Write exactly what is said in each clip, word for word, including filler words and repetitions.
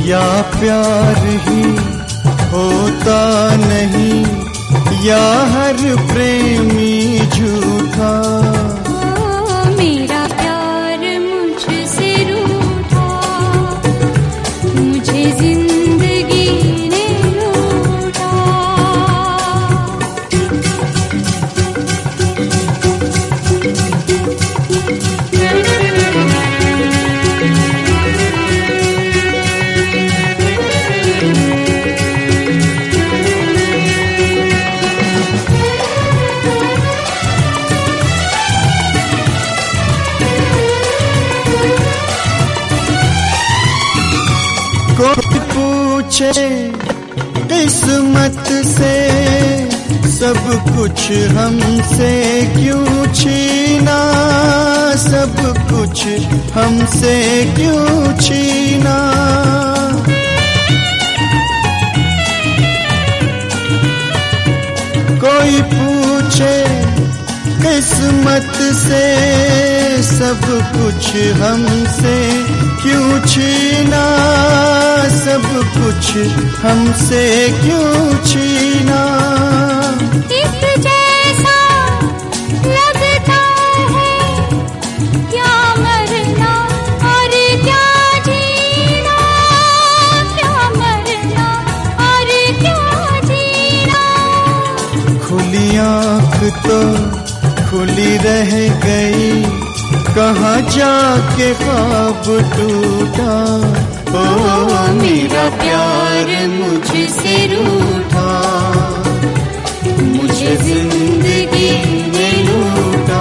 या प्यार ही होता नहीं, या हर प्रेमी झूठा। मेरा प्यार मुझसे रूठा, मुझे जिंदगी ने लूटा। कोई पूछे किस्मत से सब कुछ हमसे क्यों छीना, सब कुछ हमसे क्यों छीना। कोई पूछे किस्मत से सब कुछ हमसे क्यों छीना, सब कुछ हमसे क्यों छीना। एक जैसा लगता है क्या मरना और क्या जीना, क्या मरना और क्या जीना। खुली आँख तो खुली रह गई, कहाँ जाके ख्वाब टूटा। ओ मेरा प्यार मुझसे रूठा, मुझे जिंदगी ने लूटा।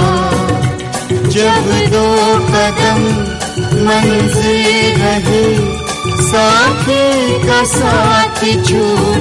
जब दो कदम मंजिल रही, साथी का साथ छूटा।